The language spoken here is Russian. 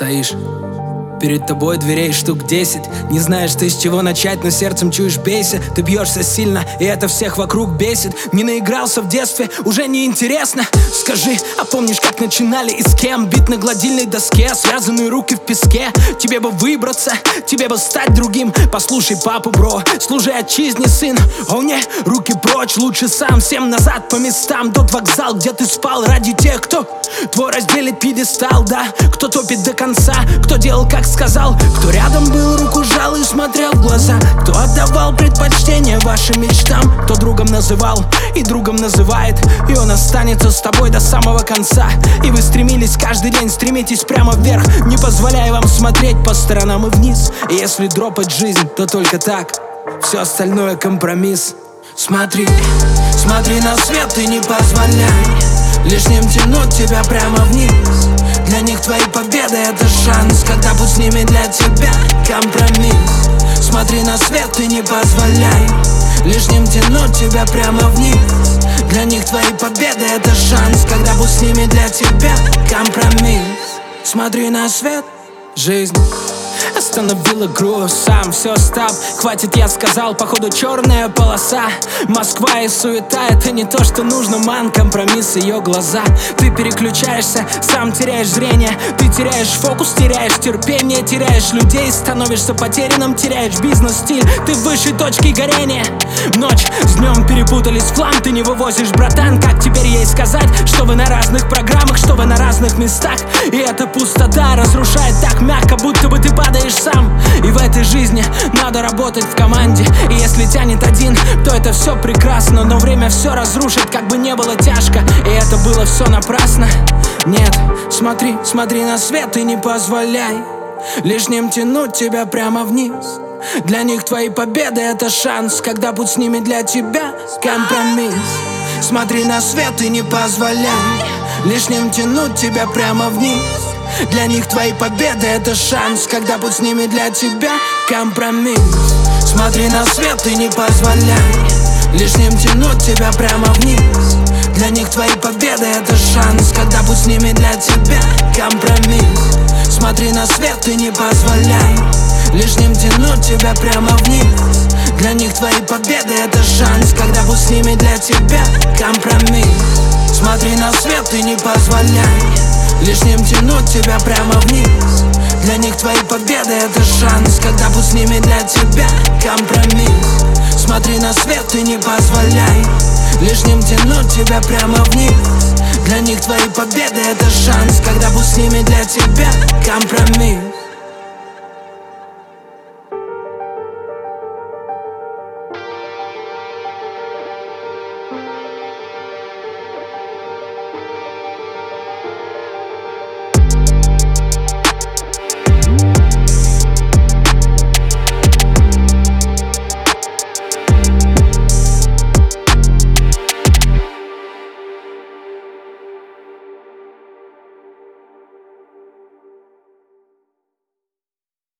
стоишь. Перед тобой дверей штук 10. Не знаешь ты, с чего начать, но сердцем чуешь, бейся. Ты бьешься сильно, и это всех вокруг бесит. Не наигрался в детстве, уже не интересно. Скажи, а помнишь, как начинали и с кем? Бит на гладильной доске, связанные руки в песке. Тебе бы выбраться, тебе бы стать другим. Послушай папу, бро, служи отчизне, сын. О не, руки прочь, лучше сам. Всем назад по местам, тот вокзал, где ты спал. Ради тех, кто твой разделит пьедестал, да. Кто топит до конца, кто делал как сказал, кто рядом был, руку жал и смотрел в глаза, кто отдавал предпочтение вашим мечтам, кто другом называл и другом называет, и он останется с тобой до самого конца. И вы стремились каждый день, стремитесь прямо вверх, не позволяя вам смотреть по сторонам и вниз. И если дропать жизнь, то только так, все остальное компромисс. Смотри, смотри на свет и не позволяй лишним тянуть тебя прямо вниз. Для них твои победы — это шанс, когда путь с ними для тебя компромисс. Смотри на свет и не позволяй лишним тянуть тебя прямо вниз. Для них твои победы — это шанс, когда путь с ними для тебя компромисс. Смотри на свет, жизнь остановила груз, сам все стоп. Хватит, я сказал, походу черная полоса. Москва и суета — это не то, что нужно, ман. Компромисс, ее глаза. Ты переключаешься, сам теряешь зрение. Ты теряешь фокус, теряешь терпение, теряешь людей, становишься потерянным, теряешь бизнес-стиль. Ты в высшей точке горения. Ночь с днем перепутались в хлам, ты не вывозишь, братан. Как теперь ей сказать, что вы на разных программах, что вы на разных местах? И эта пустота разрушает так мягко, будто бы ты падаешь сам. И в этой жизни надо работать в команде. И если тянет один, то это все прекрасно, но время все разрушит, как бы не было тяжко. И это было все напрасно. Нет, смотри, смотри на свет и не позволяй лишним тянуть тебя прямо вниз. Для них твои победы — это шанс, когда путь с ними для тебя компромисс. Смотри на свет и не позволяй лишним тянуть тебя прямо вниз. Для них твои победы — это шанс, когда путь с ними для тебя компромисс. Смотри на свет и не позволяй лишним тянуть тебя прямо вниз. Для них твои победы — это шанс, когда путь с ними для тебя компромисс. Смотри на свет и не позволяй лишним тянуть тебя прямо вниз. Для них твои победы — это шанс, когда путь с ними для тебя компромисс. Смотри на свет и не позволяй лишним тянуть тебя прямо вниз. Для них твои победы — это шанс, когда путь с ними для тебя компромисс. Смотри на свет и не позволяй лишним тянуть тебя прямо вниз. Для них твои победы — это шанс, когда путь с ними для тебя компромисс.